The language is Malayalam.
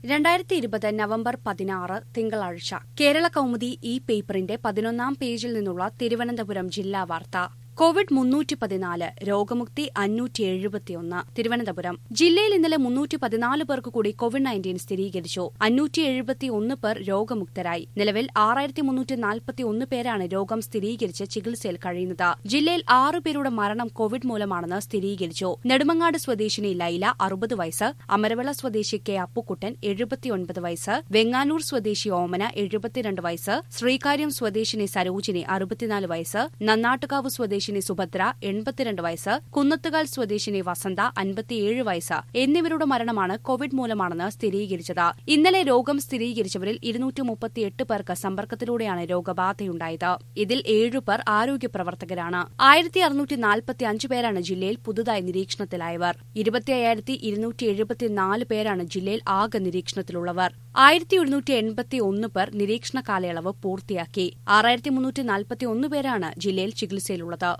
2020 നവംബർ 16 തിങ്കളാഴ്ച കേരള കൗമുദി ഈ പേപ്പറിന്റെ 11-ാം പേജിൽ നിന്നുള്ള തിരുവനന്തപുരം ജില്ലാ വാർത്ത. കോവിഡ് 314, രോഗമുക്തി 571. തിരുവനന്തപുരം ജില്ലയിൽ ഇന്നലെ 314 പേർക്ക് കൂടി കോവിഡ്-19 സ്ഥിരീകരിച്ചു. 571 പേർ രോഗമുക്തരായി. നിലവിൽ 6341 പേരാണ് രോഗം സ്ഥിരീകരിച്ച് ചികിത്സയിൽ കഴിയുന്നത്. ജില്ലയിൽ 6 പേരുടെ മരണം കോവിഡ് മൂലമാണെന്ന് സ്ഥിരീകരിച്ചു. നെടുമങ്ങാട് സ്വദേശിനി ലൈല 60 വയസ്സ്, അമരവിള സ്വദേശി കെ അപ്പുക്കുട്ടൻ 79 വയസ്സ്, വെങ്ങാനൂർ സ്വദേശി ഓമന 72 വയസ്സ്, ശ്രീകാര്യം സ്വദേശിനി സരോജിനി 64 വയസ്സ്, നന്നാട്ടുകാവ് സ്വദേശിനി സുഭദ്ര 82 വയസ്സ്, കുന്നത്തുകാൽ സ്വദേശിനി വസന്ത 57 വയസ്സ് എന്നിവരുടെ മരണമാണ് കോവിഡ് മൂലമാണെന്ന് സ്ഥിരീകരിച്ചത്. ഇന്നലെ രോഗം സ്ഥിരീകരിച്ചവരിൽ 238 പേർക്ക് സമ്പർക്കത്തിലൂടെയാണ് രോഗബാധയുണ്ടായത്. ഇതിൽ 7 പേർ ആരോഗ്യ പ്രവർത്തകരാണ്. 1645 പേരാണ് ജില്ലയിൽ പുതുതായി നിരീക്ഷണത്തിലായവർ. 25,274 പേരാണ് ജില്ലയിൽ ആകെ നിരീക്ഷണത്തിലുള്ളവർ. 1181 പേർ നിരീക്ഷണ കാലയളവ് പൂർത്തിയാക്കി. 6341 പേരാണ് ജില്ലയിൽ ചികിത്സയിലുള്ളത്.